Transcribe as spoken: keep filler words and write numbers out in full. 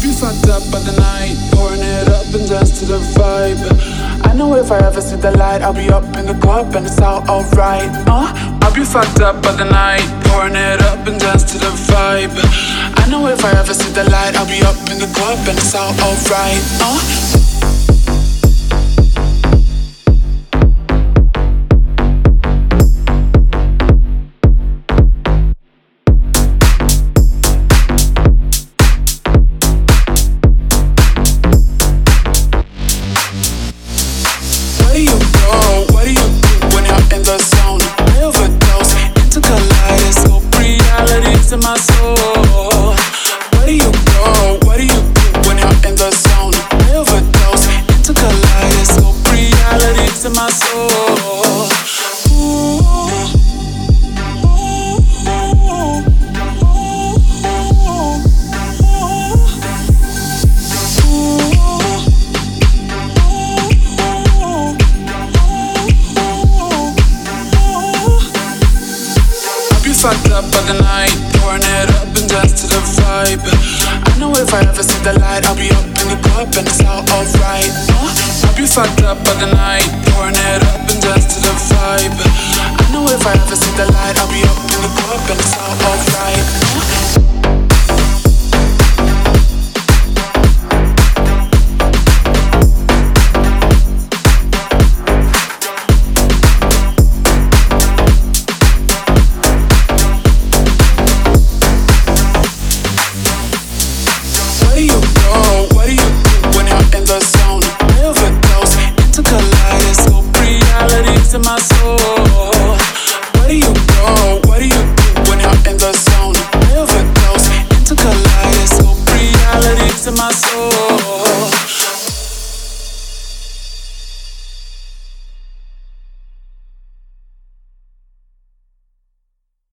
be fucked up by the night, pouring it up and dance to the vibe. I know if I ever see the light, I'll be up in the club and it's all alright. Uh, I'll be fucked up by the night, pouring it up and dance to the vibe. I know if I ever see the light, I'll be up in the club and it's all alright. Uh. In my soul, where do you go? What do you do when you're in the zone? I overdose into kaleidoscope realities in my soul. Ooh, ooh, ooh, I'll be fucked up by the night, pouring it up and dance to the vibe. I know if I ever see the light, I'll be up in the club and it's all alright. Uh, I'll be fucked up by the night, pouring it up and dance to the vibe. I know if I ever see the light, I'll be up in the club and it's all alright. Uh, in my soul, where do you go? What do you do when you're in the zone? I overdose into kaleidoscope realities in my soul.